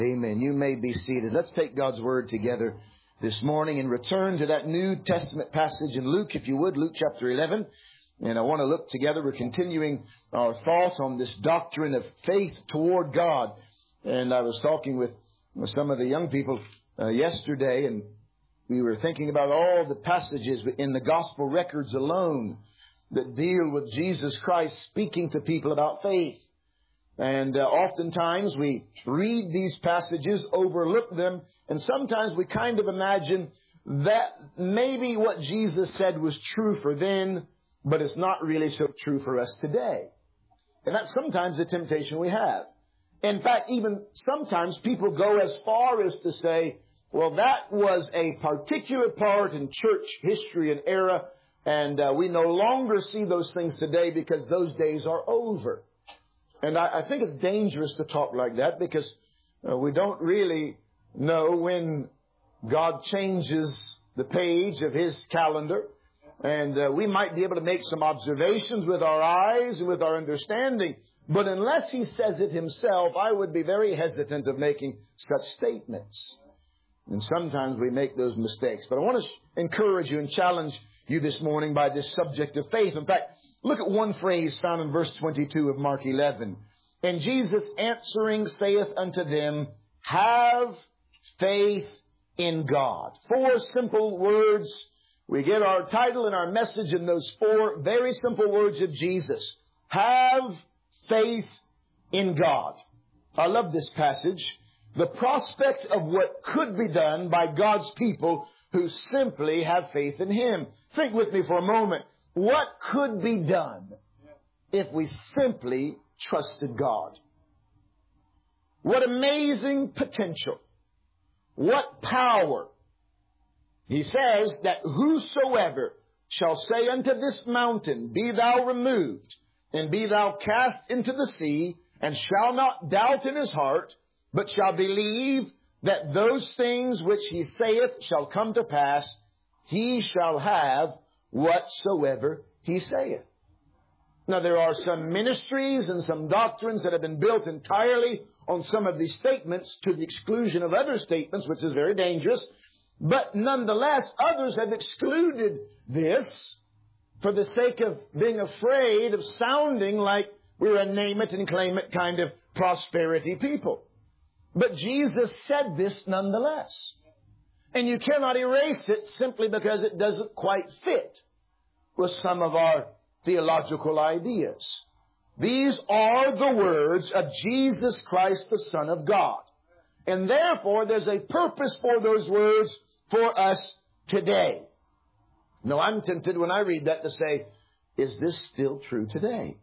Amen. You may be seated. Let's take God's Word together this morning and return to that New Testament passage in Luke, if you would, Luke chapter 11. And I want to look together. We're continuing our thought on this doctrine of faith toward God. And I was talking with some of the young people yesterday, and we were thinking about all the passages in the gospel records alone that deal with Jesus Christ speaking to people about faith. And oftentimes we read these passages, overlook them, and sometimes we kind of imagine that maybe what Jesus said was true for then, but it's not really so true for us today. And that's sometimes the temptation we have. In fact, even sometimes people go as far as to say, well, that was a particular part in church history and era, and we no longer see those things today because those days are over. And I think it's dangerous to talk like that because we don't really know when God changes the page of His calendar. And we might be able to make some observations with our eyes and with our understanding. But unless He says it Himself, I would be very hesitant of making such statements. And sometimes we make those mistakes. But I want to encourage you and challenge you this morning by this subject of faith. In fact, look at one phrase found in verse 22 of Mark 11. And Jesus answering saith unto them, have faith in God. 4 simple words. We get our title and our message in those 4 very simple words of Jesus. Have faith in God. I love this passage. The prospect of what could be done by God's people who simply have faith in Him. Think with me for a moment. What could be done if we simply trusted God? What amazing potential. What power. He says that whosoever shall say unto this mountain, be thou removed, and be thou cast into the sea, and shall not doubt in his heart, but shall believe that those things which he saith shall come to pass, he shall have whatsoever he saith. Now, there are some ministries and some doctrines that have been built entirely on some of these statements to the exclusion of other statements, which is very dangerous. But nonetheless, others have excluded this for the sake of being afraid of sounding like we're a name it and claim it kind of prosperity people. But Jesus said this nonetheless. And you cannot erase it simply because it doesn't quite fit with some of our theological ideas. These are the words of Jesus Christ, the Son of God. And therefore, there's a purpose for those words for us today. Now, I'm tempted when I read that to say, is this still true today?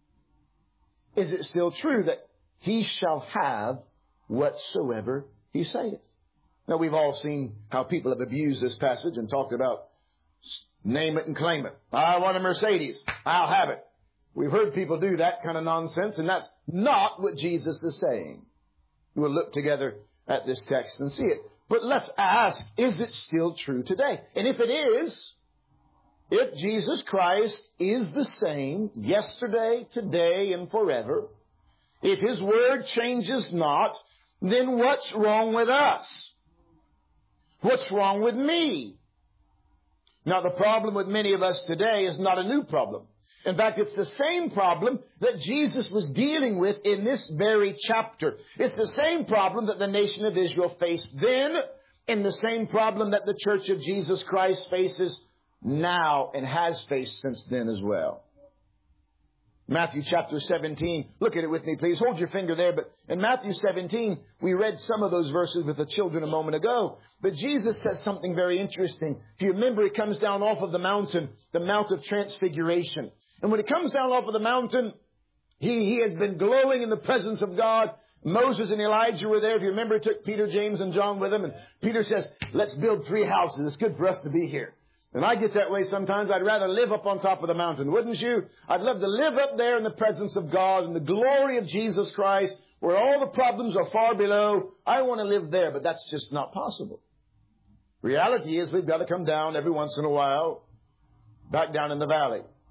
Is it still true that he shall have whatsoever he saith? Now, we've all seen how people have abused this passage and talked about name it and claim it. I want a Mercedes. I'll have it. We've heard people do that kind of nonsense, and that's not what Jesus is saying. We'll look together at this text and see it. But let's ask, is it still true today? And if it is, if Jesus Christ is the same yesterday, today, and forever, if His Word changes not, then what's wrong with us? What's wrong with me? Now, the problem with many of us today is not a new problem. In fact, it's the same problem that Jesus was dealing with in this very chapter. It's the same problem that the nation of Israel faced then, and the same problem that the Church of Jesus Christ faces now and has faced since then as well. Matthew chapter 17. Look at it with me, please. Hold your finger there. But in Matthew 17, we read some of those verses with the children a moment ago. But Jesus says something very interesting. If you remember, He comes down off of the mountain, the Mount of Transfiguration. And when He comes down off of the mountain, He has been glowing in the presence of God. Moses and Elijah were there. If you remember, He took Peter, James, and John with Him. And Peter says, let's build 3 houses. It's good for us to be here. And I get that way sometimes. I'd rather live up on top of the mountain, wouldn't you? I'd love to live up there in the presence of God and the glory of Jesus Christ, where all the problems are far below. I want to live there, but that's just not possible. Reality is we've got to come down every once in a while, back down in the valley.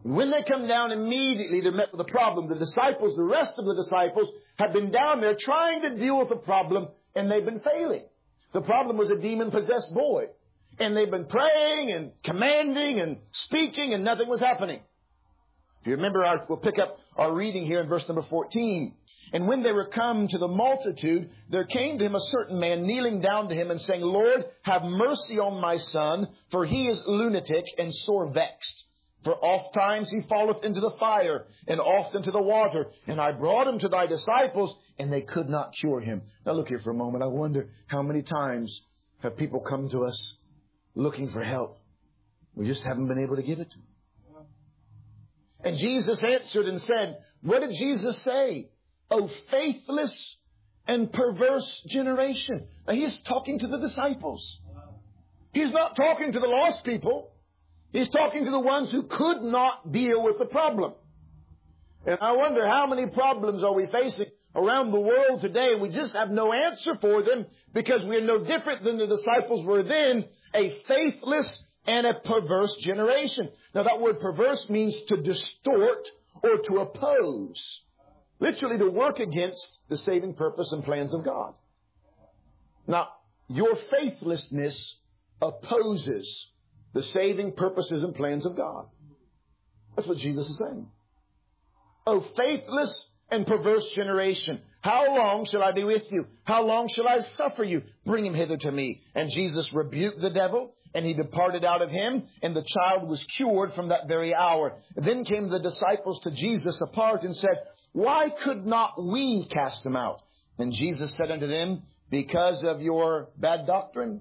When they come down, immediately they're met with a problem. The disciples, the rest of the disciples, have been down there trying to deal with the problem, and they've been failing. The problem was a demon-possessed boy. And they've been praying and commanding and speaking, and nothing was happening. If you remember, we'll pick up our reading here in verse number 14. And when they were come to the multitude, there came to him a certain man, kneeling down to him and saying, Lord, have mercy on my son, for he is lunatic and sore vexed. For oft times he falleth into the fire, and oft into the water. And I brought him to thy disciples, and they could not cure him. Now look here for a moment. I wonder how many times have people come to us looking for help. We just haven't been able to give it to them. And Jesus answered and said, what did Jesus say? O faithless and perverse generation. Now he's talking to the disciples. He's not talking to the lost people. He's talking to the ones who could not deal with the problem. And I wonder how many problems are we facing around the world today, and we just have no answer for them because we're no different than the disciples were then, a faithless and a perverse generation. Now that word perverse means to distort or to oppose. Literally to work against the saving purpose and plans of God. Now, your faithlessness opposes the saving purposes and plans of God. That's what Jesus is saying. O faithless and perverse generation, how long shall I be with you? How long shall I suffer you? Bring him hither to me. And Jesus rebuked the devil, and he departed out of him, and the child was cured from that very hour. Then came the disciples to Jesus apart and said, why could not we cast him out? And Jesus said unto them, because of your bad doctrine,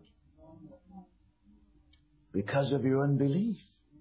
because of your unbelief.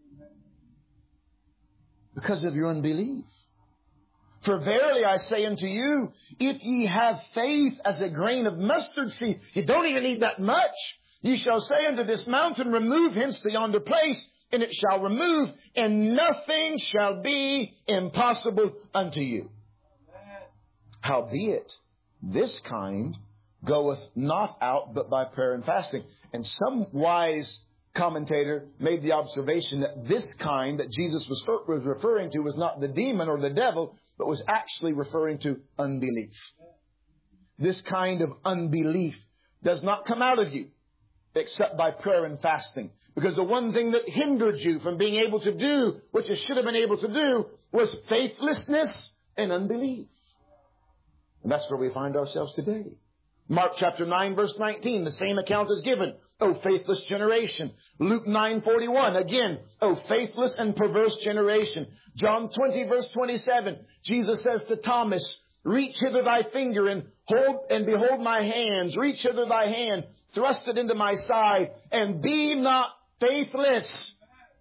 Because of your unbelief. For verily I say unto you, if ye have faith as a grain of mustard seed, you don't even need that much. Ye shall say unto this mountain, remove hence to yonder place, and it shall remove, and nothing shall be impossible unto you. Howbeit, this kind goeth not out but by prayer and fasting. And some wise commentator made the observation that this kind that Jesus was referring to was not the demon or the devil, but was actually referring to unbelief. This kind of unbelief does not come out of you except by prayer and fasting. Because the one thing that hindered you from being able to do what you should have been able to do was faithlessness and unbelief. And that's where we find ourselves today. Mark chapter 9 verse 19, the same account is given. O faithless generation. Luke 9:41, again, O faithless and perverse generation. John 20 verse 27, Jesus says to Thomas, reach hither thy finger and behold my hands. Reach hither thy hand, thrust it into my side, and be not faithless,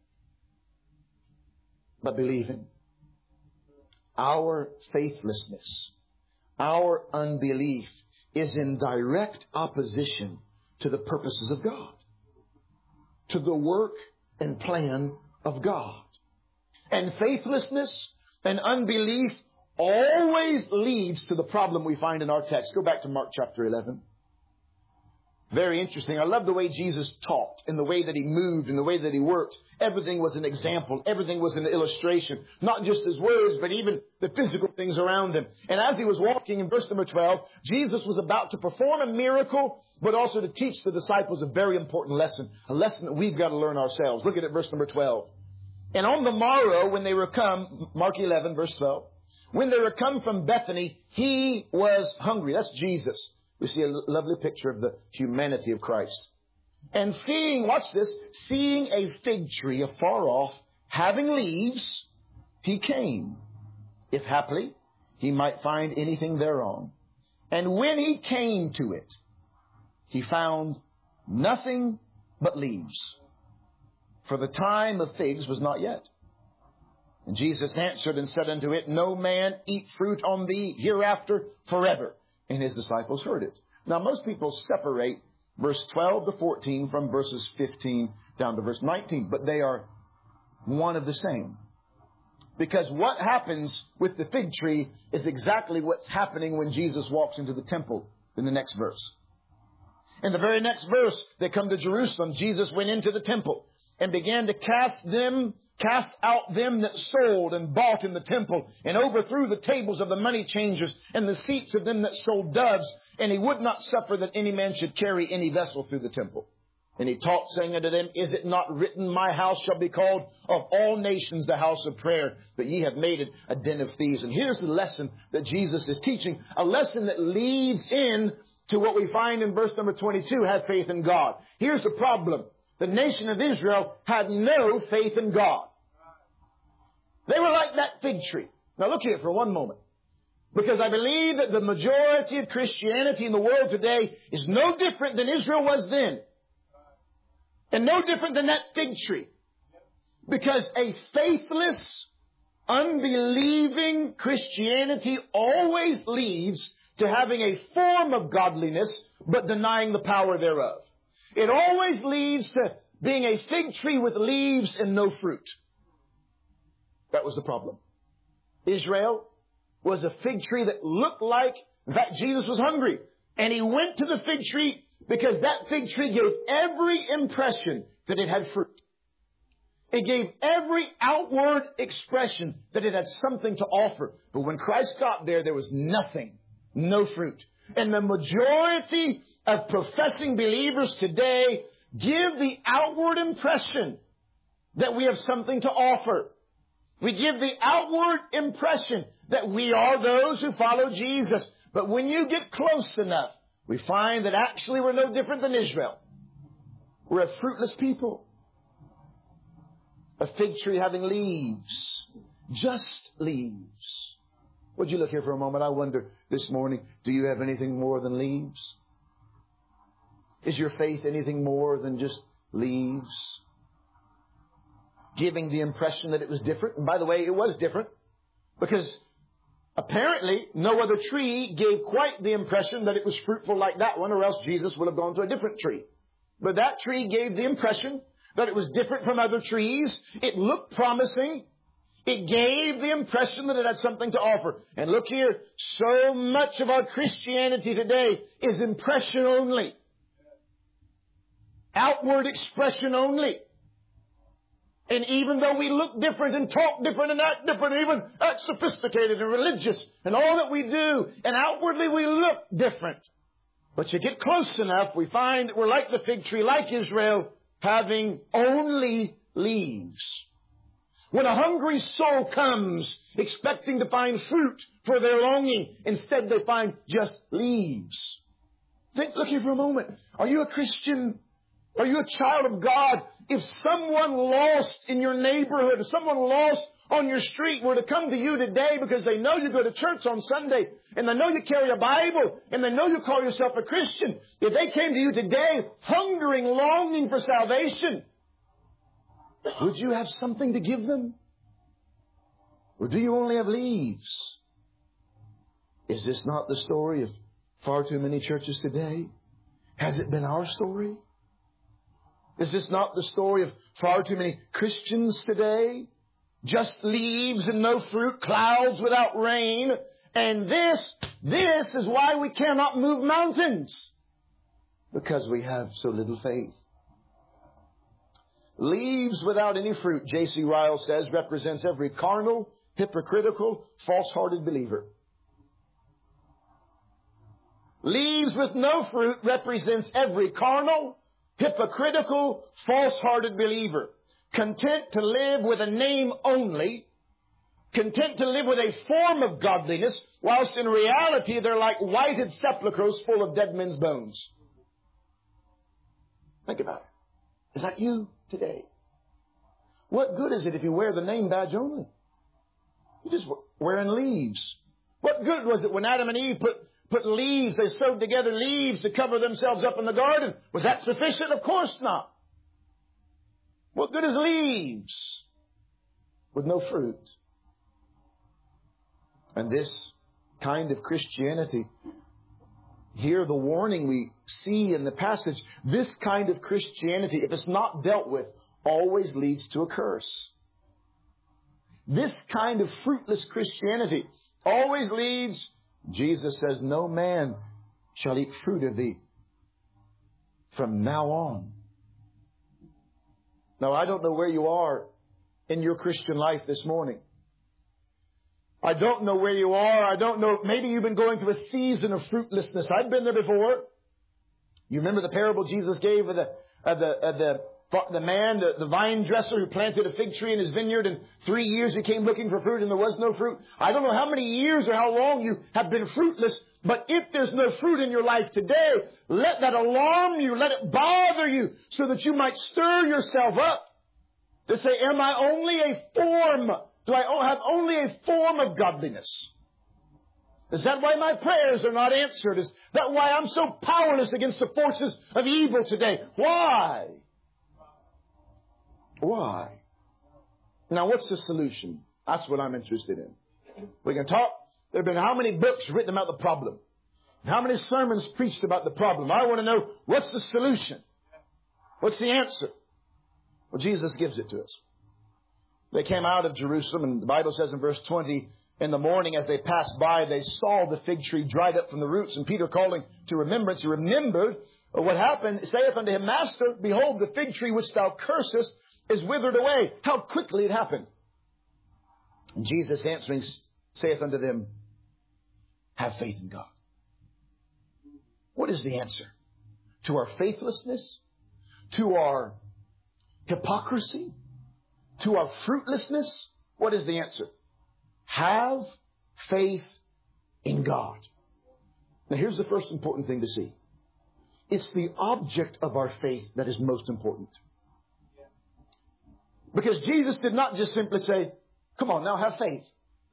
but believing. Our faithlessness, our unbelief is in direct opposition to the purposes of God, to the work and plan of God. And faithlessness and unbelief always leads to the problem we find in our text. Go back to Mark chapter 11. Very interesting. I love the way Jesus taught and the way that he moved and the way that he worked. Everything was an example. Everything was an illustration. Not just his words, but even the physical things around him. And as he was walking in verse number 12, Jesus was about to perform a miracle, but also to teach the disciples a very important lesson. A lesson that we've got to learn ourselves. Look at it, verse number 12. And on the morrow, when they were come, Mark 11, verse 12, when they were come from Bethany, he was hungry. That's Jesus. We see a lovely picture of the humanity of Christ. And seeing, watch this, seeing a fig tree afar off, having leaves, he came, if haply he might find anything thereon. And when he came to it, he found nothing but leaves, for the time of figs was not yet. And Jesus answered and said unto it, no man eat fruit on thee hereafter forever. And his disciples heard it. Now, most people separate verse 12 to 14 from verses 15 down to verse 19, but they are one of the same. Because what happens with the fig tree is exactly what's happening when Jesus walks into the temple in the next verse. In the very next verse, they come to Jerusalem. Jesus went into the temple and began to cast them cast out them that sold and bought in the temple, and overthrew the tables of the money changers and the seats of them that sold doves. And he would not suffer that any man should carry any vessel through the temple. And he taught, saying unto them, Is it not written, My house shall be called of all nations the house of prayer, but ye have made it a den of thieves? And here's the lesson that Jesus is teaching, a lesson that leads in to what we find in verse number 22, have faith in God. Here's the problem. The nation of Israel had no faith in God. They were like that fig tree. Now look here for one moment. Because I believe that the majority of Christianity in the world today is no different than Israel was then. And no different than that fig tree. Because a faithless, unbelieving Christianity always leads to having a form of godliness, but denying the power thereof. It always leads to being a fig tree with leaves and no fruit. That was the problem. Israel was a fig tree that looked like, in fact, Jesus was hungry. And he went to the fig tree because that fig tree gave every impression that it had fruit. It gave every outward expression that it had something to offer. But when Christ got there, there was nothing, no fruit. And the majority of professing believers today give the outward impression that we have something to offer. We give the outward impression that we are those who follow Jesus. But when you get close enough, we find that actually we're no different than Israel. We're a fruitless people. A fig tree having leaves. Just leaves. Would you look here for a moment? I wonder this morning, do you have anything more than leaves? Is your faith anything more than just leaves? Giving the impression that it was different. And by the way, it was different. Because apparently no other tree gave quite the impression that it was fruitful like that one, or else Jesus would have gone to a different tree. But that tree gave the impression that it was different from other trees. It looked promising. It gave the impression that it had something to offer. And look here, so much of our Christianity today is impression only. Outward expression only. And even though we look different and talk different and act different, even act sophisticated and religious and all that we do, and outwardly we look different. But you get close enough, we find that we're like the fig tree, like Israel, having only leaves. When a hungry soul comes expecting to find fruit for their longing, instead they find just leaves. Look here for a moment. Are you a Christian? Are you a child of God? If someone lost in your neighborhood, if someone lost on your street were to come to you today because they know you go to church on Sunday, and they know you carry a Bible, and they know you call yourself a Christian, if they came to you today hungering, longing for salvation, would you have something to give them? Or do you only have leaves? Is this not the story of far too many churches today? Has it been our story? Is this not the story of far too many Christians today? Just leaves and no fruit, clouds without rain. And this is why we cannot move mountains. Because we have so little faith. Leaves without any fruit, J.C. Ryle says, represents every carnal, hypocritical, false-hearted believer. Leaves with no fruit represents every carnal, hypocritical, false-hearted believer, content to live with a name only, content to live with a form of godliness, whilst in reality they're like whited sepulchres full of dead men's bones. Think about it. Is that you today? What good is it if you wear the name badge only? You're just wearing leaves. What good was it when Adam and Eve put leaves, they sewed together leaves to cover themselves up in the garden? Was that sufficient? Of course not. What good is leaves with no fruit? And this kind of Christianity, here the warning we see in the passage, this kind of Christianity, if it's not dealt with, always leads to a curse. This kind of fruitless Christianity always leads, Jesus says, no man shall eat fruit of thee from now on. Now, I don't know where you are in your Christian life this morning. I don't know where you are. I don't know. Maybe you've been going through a season of fruitlessness. I've been there before. You remember the parable Jesus gave of the man, the vine dresser who planted a fig tree in his vineyard, and 3 years he came looking for fruit and there was no fruit. I don't know how many years or how long you have been fruitless, but if there's no fruit in your life today, let that alarm you, let it bother you, so that you might stir yourself up to say, am I only a form? Do I have only a form of godliness? Is that why my prayers are not answered? Is that why I'm so powerless against the forces of evil today? Why? Why? Now, what's the solution? That's what I'm interested in. We can talk. There have been how many books written about the problem? How many sermons preached about the problem? I want to know, what's the solution? What's the answer? Well, Jesus gives it to us. They came out of Jerusalem, and the Bible says in verse 20, in the morning as they passed by, they saw the fig tree dried up from the roots. And Peter, calling to remembrance, he remembered what happened, saith unto him, Master, behold, the fig tree which thou cursest is withered away. How quickly it happened. And Jesus answering saith unto them, have faith in God. What is the answer to our faithlessness, to our hypocrisy, to our fruitlessness? What is the answer? Have faith in God. Now here's the first important thing to see. It's the object of our faith that is most important. Because Jesus did not just simply say, come on now, have faith.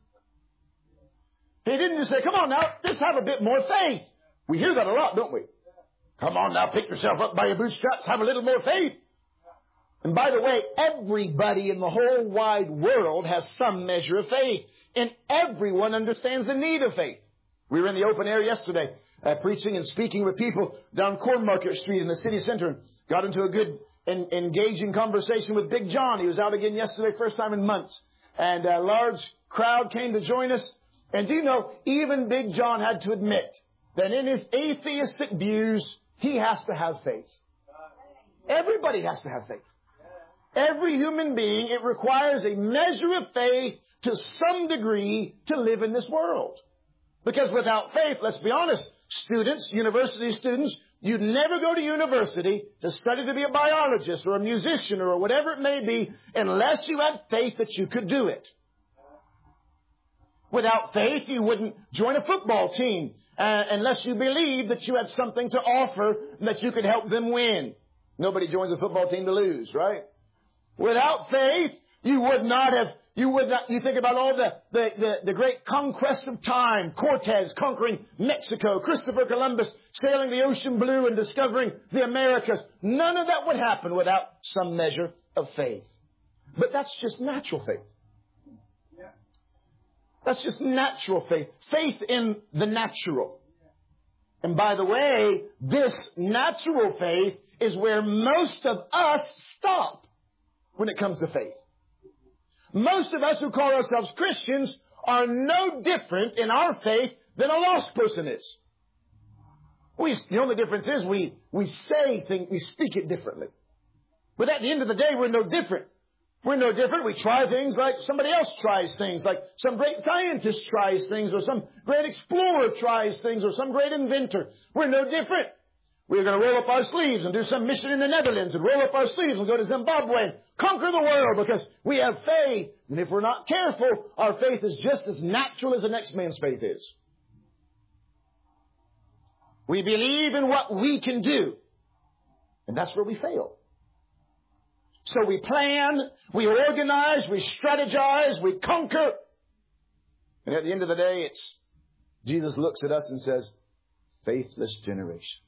He didn't just say, come on now, just have a bit more faith. We hear that a lot, don't we? Come on now, pick yourself up by your bootstraps, have a little more faith. And by the way, everybody in the whole wide world has some measure of faith. And everyone understands the need of faith. We were in the open air yesterday, preaching and speaking with people down Cornmarket Street in the city center. Got into a good and engaging conversation with Big John. He was out again yesterday, first time in months. And a large crowd came to join us. And do you know, even Big John had to admit that in his atheistic views, he has to have faith. Everybody has to have faith. Every human being, it requires a measure of faith to some degree to live in this world. Because without faith, let's be honest, students, university students, you'd never go to university to study to be a biologist or a musician or whatever it may be unless you had faith that you could do it. Without faith, you wouldn't join a football team unless you believed that you had something to offer and that you could help them win. Nobody joins a football team to lose, right? Without faith, you think about all the great conquests of time, Cortez conquering Mexico, Christopher Columbus sailing the ocean blue and discovering the Americas. None of that would happen without some measure of faith. But that's just natural faith. That's just natural faith. Faith in the natural. And by the way, this natural faith is where most of us stop when it comes to faith. Most of us who call ourselves Christians are no different in our faith than a lost person is. The only difference is we say things, we speak it differently. But at the end of the day, we're no different. We're no different. We try things like somebody else tries things, like some great scientist tries things, or some great explorer tries things, or some great inventor. We're no different. We're going to roll up our sleeves and do some mission in the Netherlands, and roll up our sleeves and go to Zimbabwe and conquer the world because we have faith. And if we're not careful, our faith is just as natural as the next man's faith is. We believe in what we can do. And that's where we fail. So we plan, we organize, we strategize, we conquer. And at the end of the day, Jesus looks at us and says, faithless generation.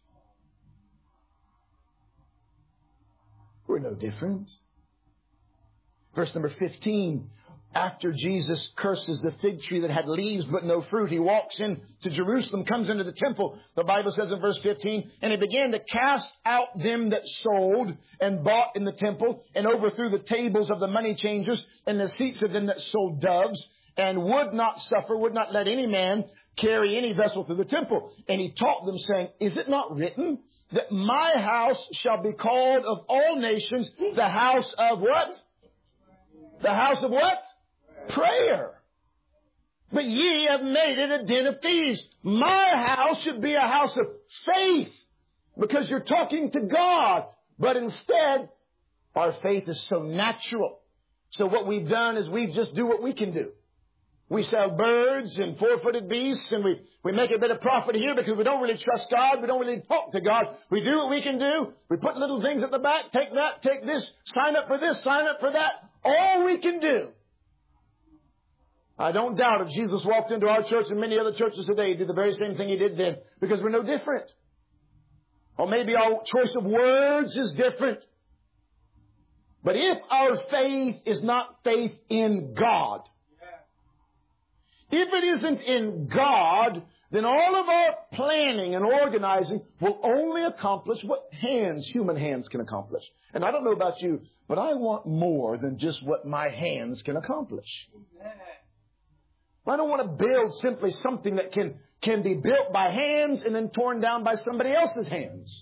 We're no different. Verse number 15. After Jesus curses the fig tree that had leaves but no fruit, he walks into Jerusalem, comes into the temple. The Bible says in verse 15, and he began to cast out them that sold and bought in the temple, and overthrew the tables of the money changers and the seats of them that sold doves, and would not let any man carry any vessel through the temple. And he taught them, saying, is it not written that my house shall be called of all nations the house of what? The house of what? Prayer. But ye have made it a den of thieves. My house should be a house of faith, because you're talking to God. But instead, our faith is so natural. So what we've done is we just do what we can do. We sell birds and four-footed beasts, and we make a bit of profit here because we don't really trust God. We don't really talk to God. We do what we can do. We put little things at the back. Take that, take this, sign up for this, sign up for that. All we can do. I don't doubt if Jesus walked into our church and many other churches today, he'd do the very same thing he did then, because we're no different. Or maybe our choice of words is different. But if our faith is not faith in God, if it isn't in God, then all of our planning and organizing will only accomplish what human hands can accomplish. And I don't know about you, but I want more than just what my hands can accomplish. I don't want to build simply something that can be built by hands and then torn down by somebody else's hands.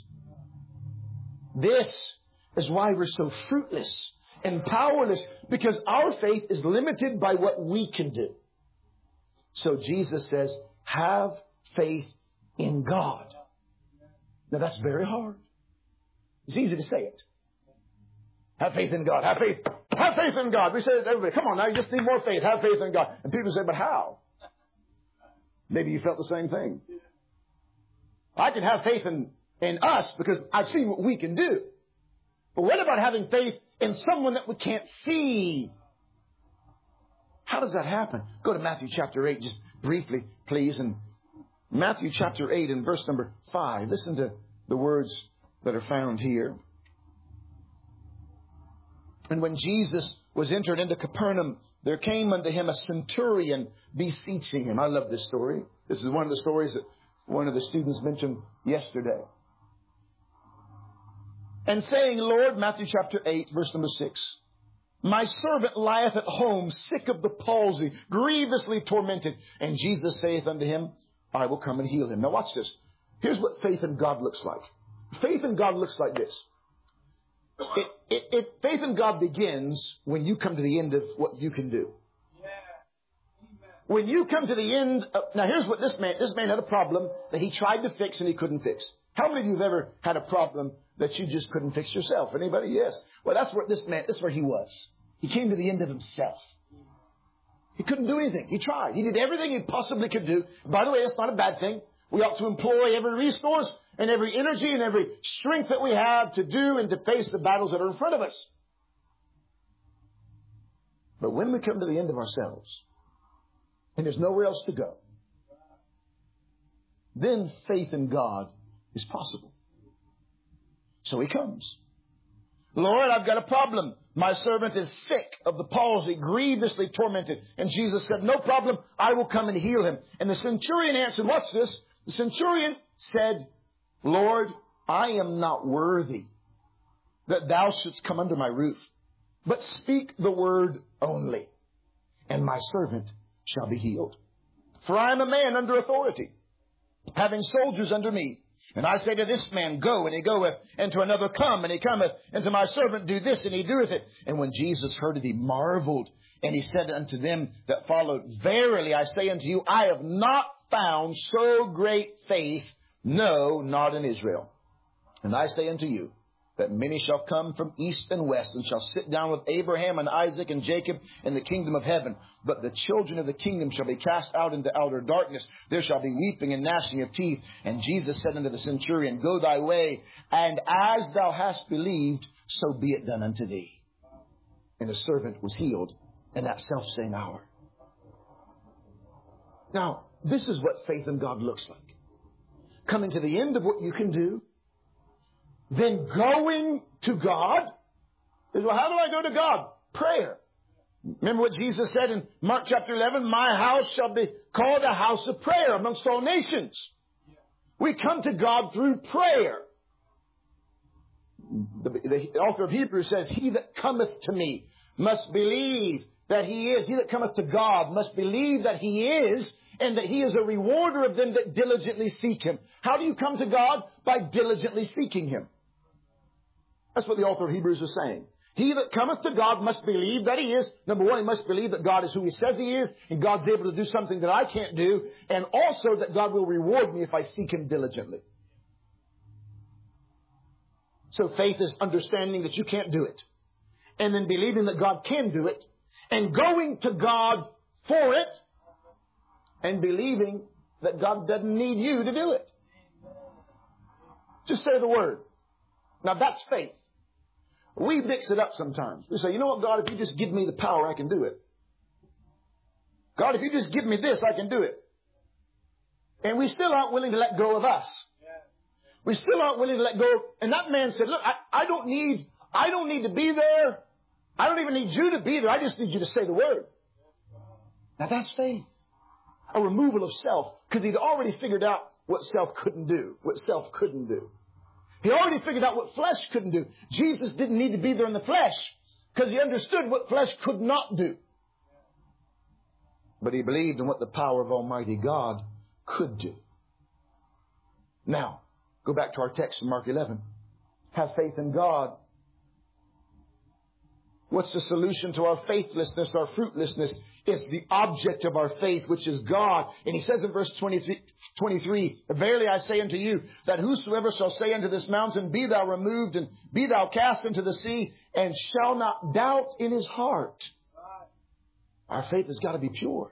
This is why we're so fruitless and powerless, because our faith is limited by what we can do. So Jesus says, have faith in God. Now that's very hard. It's easy to say it. Have faith in God. Have faith. Have faith in God. We say it to everybody. Come on now, you just need more faith. Have faith in God. And people say, but how? Maybe you felt the same thing. I can have faith in us because I've seen what we can do. But what about having faith in someone that we can't see? How does that happen? Go to Matthew chapter 8 just briefly, please. And Matthew chapter 8 and verse number 5. Listen to the words that are found here. And when Jesus was entered into Capernaum, there came unto him a centurion beseeching him. I love this story. This is one of the stories that one of the students mentioned yesterday. And saying, Lord, Matthew chapter 8, verse number 6, my servant lieth at home, sick of the palsy, grievously tormented. And Jesus saith unto him, I will come and heal him. Now watch this. Here's what faith in God looks like. Faith in God looks like this. Faith in God begins when you come to the end of what you can do. When you come to the end of, now here's what this man had a problem that he tried to fix and he couldn't fix. How many of you have ever had a problem that you just couldn't fix yourself? Anybody? Yes. Well, that's where he was. He came to the end of himself. He couldn't do anything. He tried. He did everything he possibly could do. By the way, that's not a bad thing. We ought to employ every resource and every energy and every strength that we have to do and to face the battles that are in front of us. But when we come to the end of ourselves and there's nowhere else to go, then faith in God is possible. So he comes. Lord, I've got a problem. My servant is sick of the palsy, grievously tormented. And Jesus said, no problem. I will come and heal him. And the centurion answered, watch this. The centurion said, Lord, I am not worthy that thou shouldst come under my roof, but speak the word only, and my servant shall be healed. For I am a man under authority, having soldiers under me. And I say to this man, go, and he goeth, and to another, come, and he cometh, and to my servant, do this, and he doeth it. And when Jesus heard it, he marveled, and he said unto them that followed, verily I say unto you, I have not found so great faith, no, not in Israel. And I say unto you, that many shall come from east and west, and shall sit down with Abraham and Isaac and Jacob in the kingdom of heaven. But the children of the kingdom shall be cast out into outer darkness. There shall be weeping and gnashing of teeth. And Jesus said unto the centurion, go thy way, and as thou hast believed, so be it done unto thee. And the servant was healed in that selfsame hour. Now, this is what faith in God looks like. Coming to the end of what you can do, then going to God. Well, how do I go to God? Prayer. Remember what Jesus said in Mark chapter 11? My house shall be called a house of prayer amongst all nations. We come to God through prayer. The author of Hebrews says, he that cometh to me must believe that he is. He that cometh to God must believe that he is, and that he is a rewarder of them that diligently seek him. How do you come to God? By diligently seeking him. That's what the author of Hebrews is saying. He that cometh to God must believe that He is. Number one, he must believe that God is who He says He is, and God's able to do something that I can't do, and also that God will reward me if I seek Him diligently. So faith is understanding that you can't do it, and then believing that God can do it, and going to God for it, and believing that God doesn't need you to do it. Just say the word. Now that's faith. We mix it up sometimes. We say, you know what, God, if you just give me the power, I can do it. God, if you just give me this, I can do it. And we still aren't willing to let go of us. We still aren't willing to let go. And that man said, look, I don't need to be there. I don't even need you to be there. I just need you to say the word. Now that's faith. A removal of self. Because he'd already figured out what self couldn't do. What self couldn't do. He already figured out what flesh couldn't do. Jesus didn't need to be there in the flesh because He understood what flesh could not do. But He believed in what the power of Almighty God could do. Now, go back to our text in Mark 11. Have faith in God. What's the solution to our faithlessness, our fruitlessness? It's the object of our faith, which is God. And He says in verse 23, verily I say unto you, that whosoever shall say unto this mountain, be thou removed, and be thou cast into the sea, and shall not doubt in his heart. Our faith has got to be pure.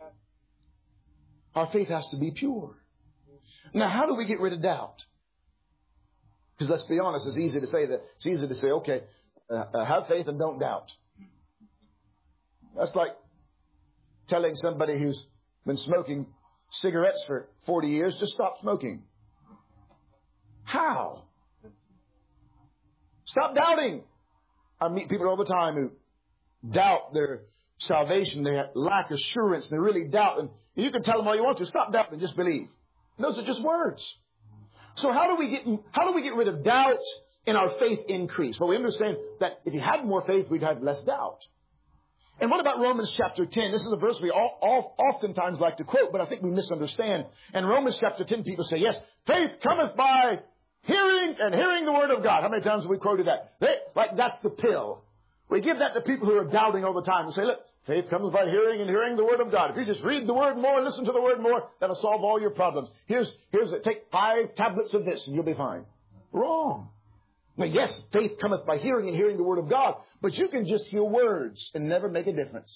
Our faith has to be pure. Now, how do we get rid of doubt? Because let's be honest, it's easy to say that. It's easy to say, okay, have faith and don't doubt. That's like telling somebody who's been smoking cigarettes for 40 years, just stop smoking. How? Stop doubting. I meet people all the time who doubt their salvation. They lack assurance. They really doubt. And you can tell them all you want to. Stop doubting. Just believe. Those are just words. So how do we get rid of doubt and our faith increase? Well, we understand that if you had more faith, we'd have less doubt. And what about Romans chapter 10? This is a verse we oftentimes like to quote, but I think we misunderstand. In Romans chapter 10, people say, yes, faith cometh by hearing, and hearing the word of God. How many times have we quoted that? That's the pill. We give that to people who are doubting all the time and say, look, faith comes by hearing, and hearing the word of God. If you just read the word more, listen to the word more, that'll solve all your problems. Take 5 tablets of this and you'll be fine. Wrong. Now, yes, faith cometh by hearing, and hearing the word of God, but you can just hear words and never make a difference.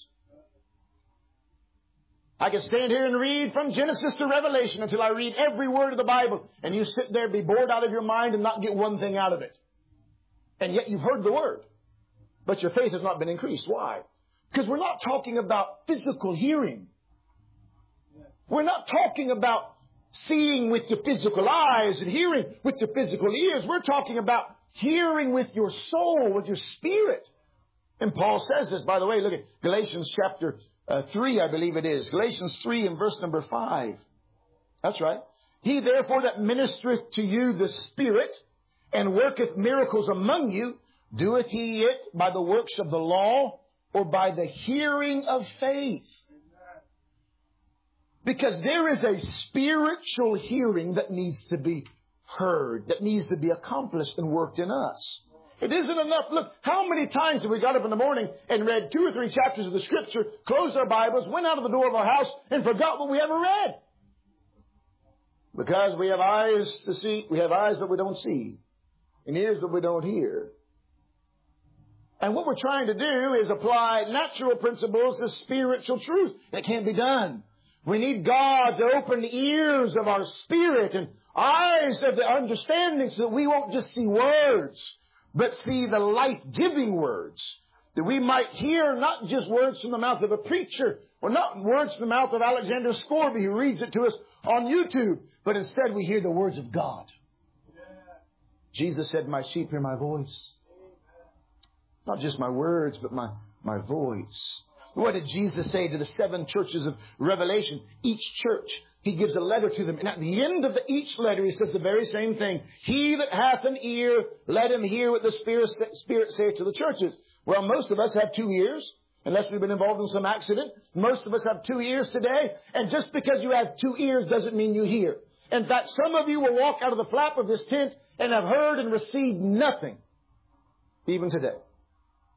I can stand here and read from Genesis to Revelation until I read every word of the Bible, and you sit there, be bored out of your mind, and not get one thing out of it. And yet you've heard the word, but your faith has not been increased. Why? Because we're not talking about physical hearing. We're not talking about seeing with your physical eyes and hearing with your physical ears. We're talking about hearing with your soul, with your spirit. And Paul says this, by the way. Look at Galatians chapter 3, I believe it is. Galatians 3 and verse number 5. That's right. He therefore that ministereth to you the Spirit, and worketh miracles among you, doeth he it by the works of the law, or by the hearing of faith? Because there is a spiritual hearing that needs to be heard, that needs to be accomplished and worked in us. It isn't enough. Look, how many times have we got up in the morning and read 2 or 3 chapters of the Scripture, closed our Bibles, went out of the door of our house, and forgot what we ever read? Because we have eyes to see, we have eyes but we don't see, and ears but we don't hear. And what we're trying to do is apply natural principles to spiritual truth. It can't be done. We need God to open the ears of our spirit and eyes of the understanding so that we won't just see words, but see the life-giving words. That we might hear not just words from the mouth of a preacher, or not words from the mouth of Alexander Scorby who reads it to us on YouTube, but instead we hear the words of God. Jesus said, my sheep hear my voice. Not just my words, but my voice. What did Jesus say to the 7 churches of Revelation? Each church, He gives a letter to them. And at the end of each letter, He says the very same thing. He that hath an ear, let him hear what the Spirit saith to the churches. Well, most of us have 2 ears, unless we've been involved in some accident. Most of us have 2 ears today. And just because you have 2 ears doesn't mean you hear. In fact, some of you will walk out of the flap of this tent and have heard and received nothing, even today.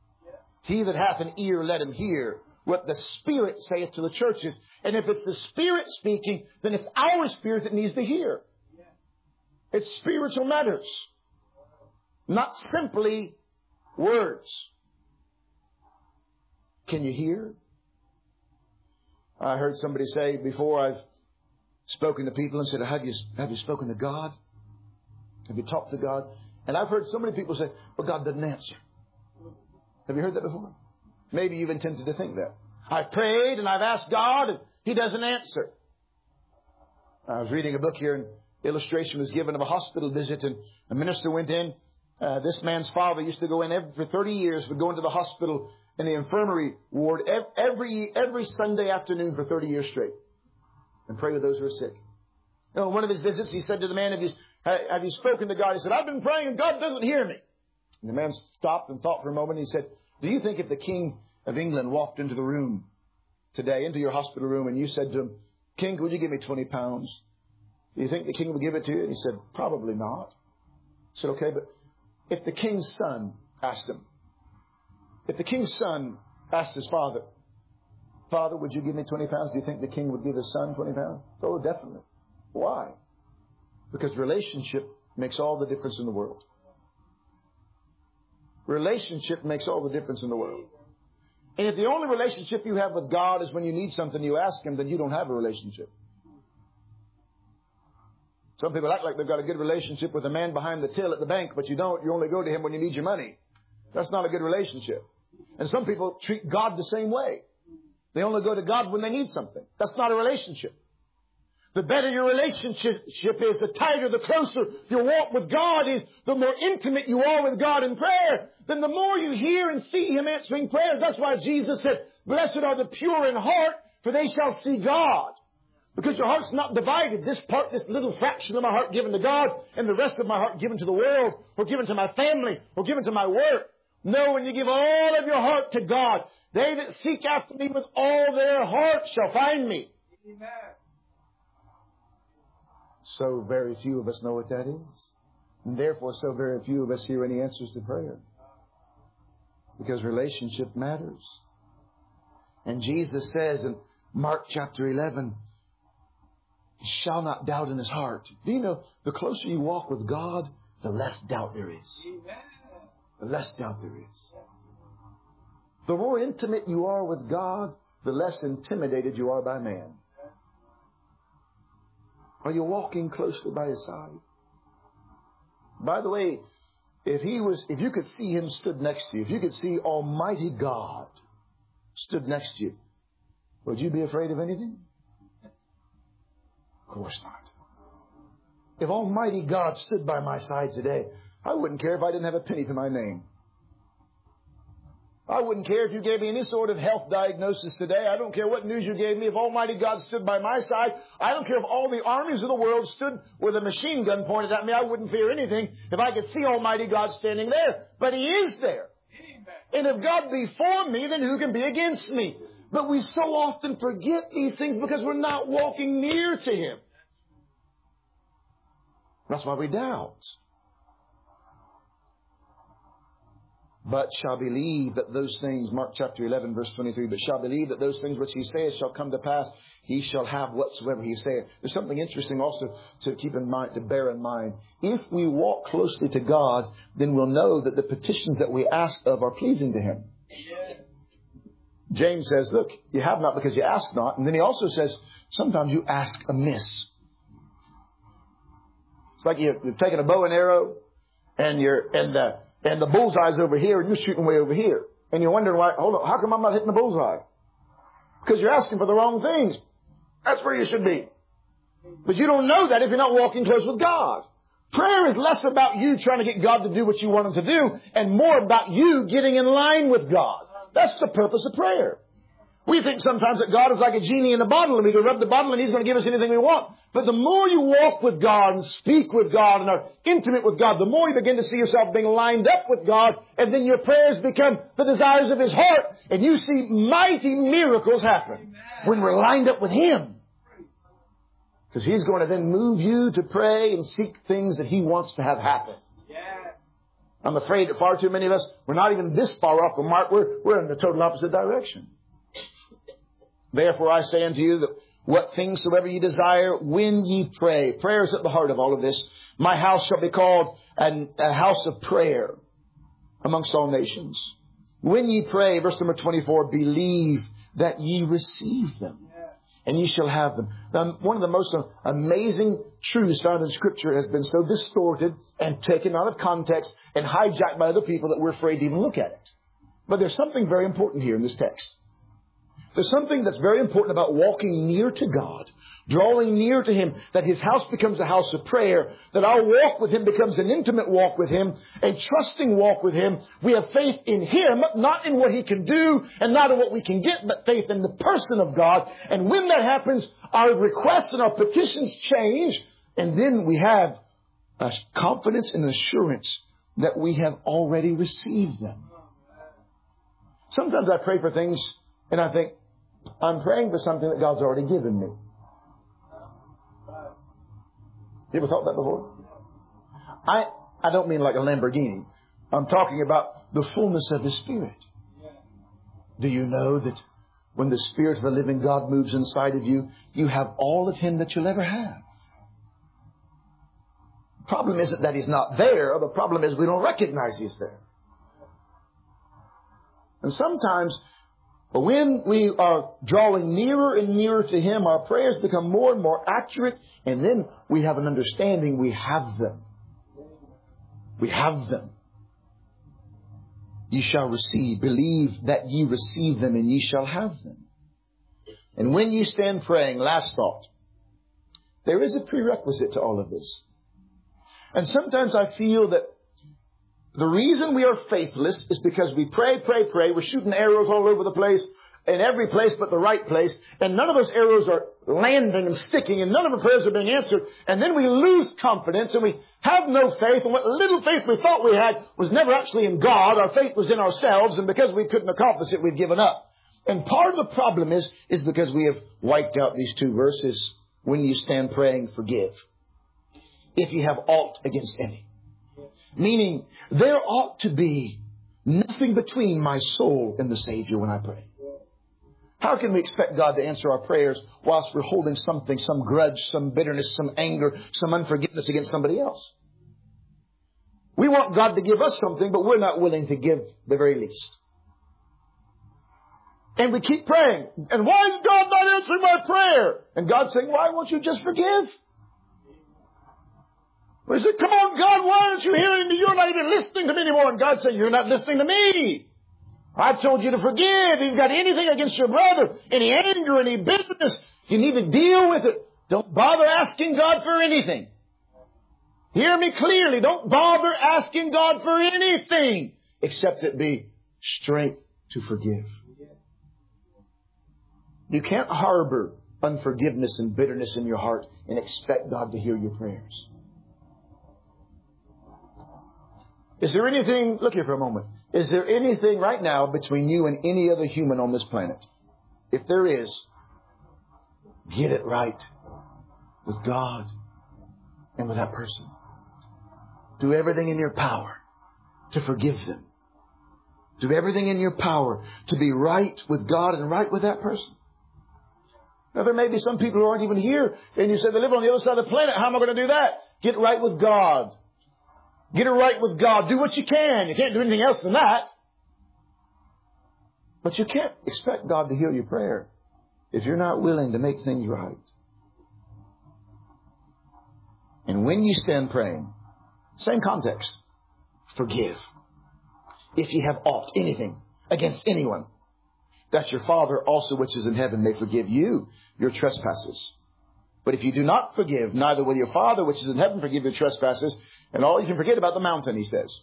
He that hath an ear, let him hear what the Spirit saith to the churches. And if it's the Spirit speaking, then it's our spirit that needs to hear. It's spiritual matters, not simply words. Can you hear? I heard somebody say before, I've spoken to people and said, have you spoken to God? Have you talked to God? And I've heard so many people say, well, God doesn't answer. Have you heard that before? Maybe you've intended to think that. I've prayed and I've asked God and He doesn't answer. I was reading a book here and illustration was given of a hospital visit, and a minister went in. This man's father used to go in for 30 years, would go into the hospital in the infirmary ward every Sunday afternoon for 30 years straight and pray with those who are sick. You know, one of his visits, he said to the man, have you spoken to God? He said, I've been praying and God doesn't hear me. And the man stopped and thought for a moment. And he said, do you think if the King of England walked into the room today, into your hospital room, and you said to him, King, would you give me 20 pounds? Do you think the king would give it to you? And he said, probably not. He said, okay, but if the king's son asked him, if the king's son asked his father, Father, would you give me 20 pounds? Do you think the king would give his son 20 pounds? Oh, definitely. Why? Because relationship makes all the difference in the world. Relationship makes all the difference in the world. And if the only relationship you have with God is when you need something, you ask Him, then you don't have a relationship. Some people act like they've got a good relationship with the man behind the till at the bank, but you don't. You only go to him when you need your money. That's not a good relationship. And some people treat God the same way. They only go to God when they need something. That's not a relationship. The better your relationship is, the tighter, the closer your walk with God is, the more intimate you are with God in prayer, then the more you hear and see Him answering prayers. That's why Jesus said, blessed are the pure in heart, for they shall see God. Because your heart's not divided. This little fraction of my heart given to God, and the rest of my heart given to the world, or given to my family, or given to my work. No, when you give all of your heart to God, they that seek after me with all their heart shall find me. Amen. So very few of us know what that is. And therefore, so very few of us hear any answers to prayer. Because relationship matters. And Jesus says in Mark chapter 11, he shall not doubt in his heart. Do you know, the closer you walk with God, the less doubt there is. The less doubt there is. The more intimate you are with God, the less intimidated you are by man. Are you walking closely by His side? By the way, if you could see Him stood next to you, if you could see Almighty God stood next to you, would you be afraid of anything? Of course not. If Almighty God stood by my side today, I wouldn't care if I didn't have a penny to my name. I wouldn't care if you gave me any sort of health diagnosis today. I don't care what news you gave me. If Almighty God stood by my side, I don't care if all the armies of the world stood with a machine gun pointed at me. I wouldn't fear anything if I could see Almighty God standing there. But He is there. And if God be for me, then who can be against me? But we so often forget these things because we're not walking near to Him. That's why we doubt. But shall believe that those things, Mark chapter 11, verse 23, but shall believe that those things which He saith shall come to pass, he shall have whatsoever He saith. There's something interesting also to keep in mind, to bear in mind. If we walk closely to God, then we'll know that the petitions that we ask of are pleasing to Him. James says, look, you have not because you ask not. And then he also says, sometimes you ask amiss. It's like you're taking a bow and arrow, and the bullseye's over here, and you're shooting way over here. And you're wondering why, hold on, how come I'm not hitting the bullseye? Because you're asking for the wrong things. That's where you should be. But you don't know that if you're not walking close with God. Prayer is less about you trying to get God to do what you want Him to do, and more about you getting in line with God. That's the purpose of prayer. We think sometimes that God is like a genie in a bottle, and we can rub the bottle and He's going to give us anything we want. But the more you walk with God and speak with God and are intimate with God, the more you begin to see yourself being lined up with God, and then your prayers become the desires of His heart, and you see mighty miracles happen when we're lined up with Him. Because He's going to then move you to pray and seek things that He wants to have happen. I'm afraid that far too many of us, we're not even this far off the mark. We're in the total opposite direction. Therefore I say unto you that what things soever ye desire when ye pray. Prayer is at the heart of all of this. My house shall be called a house of prayer amongst all nations. When ye pray, verse number 24, believe that ye receive them, and ye shall have them. Now, one of the most amazing truths found in Scripture has been so distorted and taken out of context and hijacked by other people that we're afraid to even look at it. But there's something very important here in this text. There's something that's very important about walking near to God, drawing near to Him, that His house becomes a house of prayer, that our walk with Him becomes an intimate walk with Him, a trusting walk with Him. We have faith in Him, not in what He can do and not in what we can get, but faith in the person of God. And when that happens, our requests and our petitions change, and then we have a confidence and assurance that we have already received them. Sometimes I pray for things and I think, I'm praying for something that God's already given me. You ever thought that before? I don't mean like a Lamborghini. I'm talking about the fullness of His Spirit. Do you know that when the Spirit of the living God moves inside of you, you have all of Him that you'll ever have? The problem isn't that He's not there. The problem is we don't recognize He's there. And sometimes when we are drawing nearer and nearer to Him, our prayers become more and more accurate, and then we have an understanding we have them. We have them. Ye shall receive. Believe that ye receive them, and ye shall have them. And when ye stand praying, last thought, there is a prerequisite to all of this. And sometimes I feel that the reason we are faithless is because we pray. We're shooting arrows all over the place, in every place but the right place. And none of those arrows are landing and sticking, and none of our prayers are being answered. And then we lose confidence and we have no faith. And what little faith we thought we had was never actually in God. Our faith was in ourselves. And because we couldn't accomplish it, we've given up. And part of the problem is because we have wiped out these two verses. When you stand praying, forgive, if you have aught against any. Meaning, there ought to be nothing between my soul and the Savior when I pray. How can we expect God to answer our prayers whilst we're holding something, some grudge, some bitterness, some anger, some unforgiveness against somebody else? We want God to give us something, but we're not willing to give the very least. And we keep praying. And why is God not answering my prayer? And God's saying, why won't you just forgive? We said, come on, God, why aren't you hearing me? You're not even listening to me anymore. And God said, you're not listening to me. I told you to forgive. If you've got anything against your brother, any anger, any bitterness, you need to deal with it. Don't bother asking God for anything. Hear me clearly. Don't bother asking God for anything except it be strength to forgive. You can't harbor unforgiveness and bitterness in your heart and expect God to hear your prayers. Is there anything, look here for a moment, is there anything right now between you and any other human on this planet? If there is, get it right with God and with that person. Do everything in your power to forgive them. Do everything in your power to be right with God and right with that person. Now, there may be some people who aren't even here, and you say they live on the other side of the planet. How am I going to do that? Get right with God. Get it right with God. Do what you can. You can't do anything else than that. But you can't expect God to hear your prayer if you're not willing to make things right. And when you stand praying, same context, forgive. If you have aught, anything, against anyone, that your Father also which is in heaven may forgive you your trespasses. But if you do not forgive, neither will your Father which is in heaven forgive your trespasses. And all you can forget about the mountain, he says.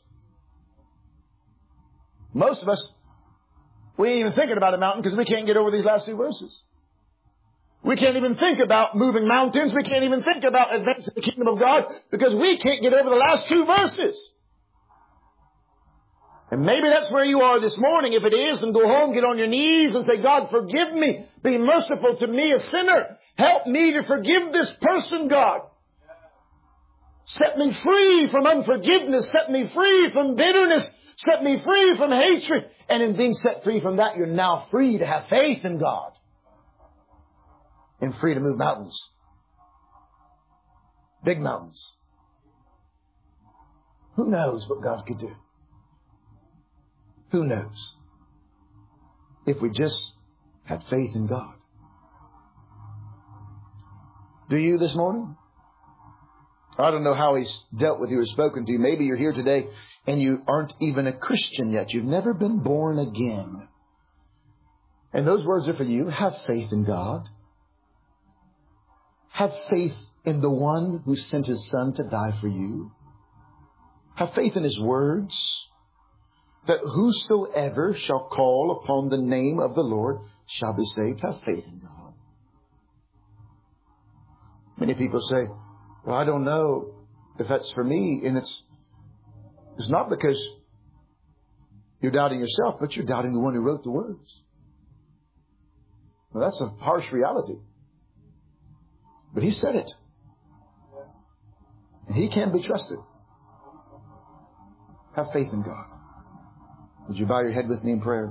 Most of us, we ain't even thinking about a mountain because we can't get over these last two verses. We can't even think about moving mountains. We can't even think about advancing the kingdom of God because we can't get over the last two verses. And maybe that's where you are this morning. If it is, then go home, get on your knees and say, God, forgive me. Be merciful to me, a sinner. Help me to forgive this person, God. Set me free from unforgiveness. Set me free from bitterness. Set me free from hatred. And in being set free from that, you're now free to have faith in God. And free to move mountains. Big mountains. Who knows what God could do? Who knows? If we just had faith in God. Do you this morning? I don't know how He's dealt with you or spoken to you. Maybe you're here today and you aren't even a Christian yet. You've never been born again. And those words are for you. Have faith in God. Have faith in the one who sent His Son to die for you. Have faith in His words. That whosoever shall call upon the name of the Lord shall be saved. Have faith in God. Many people say, well, I don't know if that's for me. And it's not because you're doubting yourself, but you're doubting the one who wrote the words. Well, that's a harsh reality. But He said it. And He can be trusted. Have faith in God. Would you bow your head with me in prayer?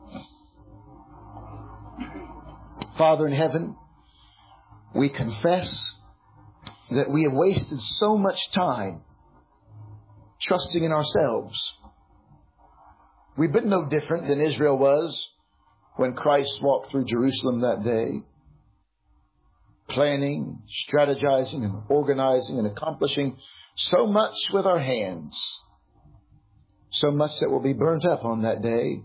Father in heaven, we confess that we have wasted so much time trusting in ourselves. We've been no different than Israel was when Christ walked through Jerusalem that day. Planning, strategizing, and organizing and accomplishing so much with our hands. So much that will be burnt up on that day.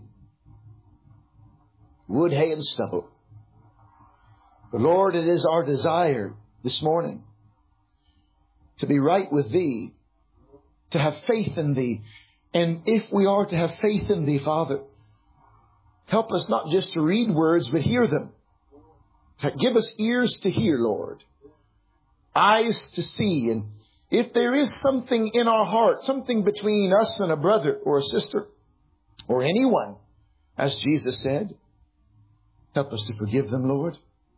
Wood, hay, and stubble. But Lord, it is our desire this morning to be right with Thee, to have faith in Thee. And if we are to have faith in Thee, Father, help us not just to read words, but hear them. Give us ears to hear, Lord. Eyes to see. And if there is something in our heart, something between us and a brother or a sister or anyone, as Jesus said, help us to forgive them, Lord.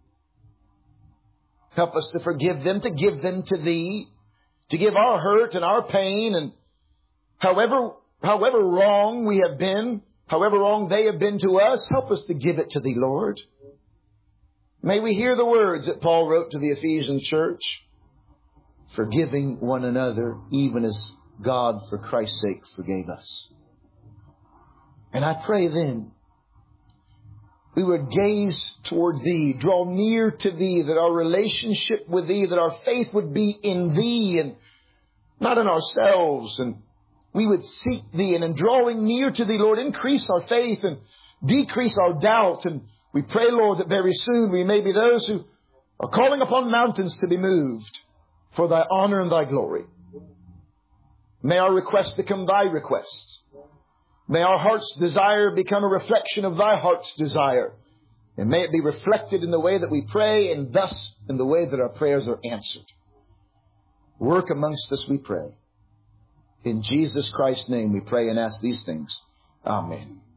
Help us to forgive them, to give them to Thee, to give our hurt and our pain, and however wrong we have been, however wrong they have been to us, help us to give it to Thee, Lord. May we hear the words that Paul wrote to the Ephesian church, forgiving one another, even as God, for Christ's sake, forgave us. And I pray then, we would gaze toward Thee, draw near to Thee, that our relationship with Thee, that our faith would be in Thee and not in ourselves. And we would seek Thee, and in drawing near to Thee, Lord, increase our faith and decrease our doubt. And we pray, Lord, that very soon we may be those who are calling upon mountains to be moved for Thy honor and Thy glory. May our requests become Thy requests. May our heart's desire become a reflection of Thy heart's desire. And may it be reflected in the way that we pray, and thus in the way that our prayers are answered. Work amongst us, we pray. In Jesus Christ's name we pray and ask these things. Amen.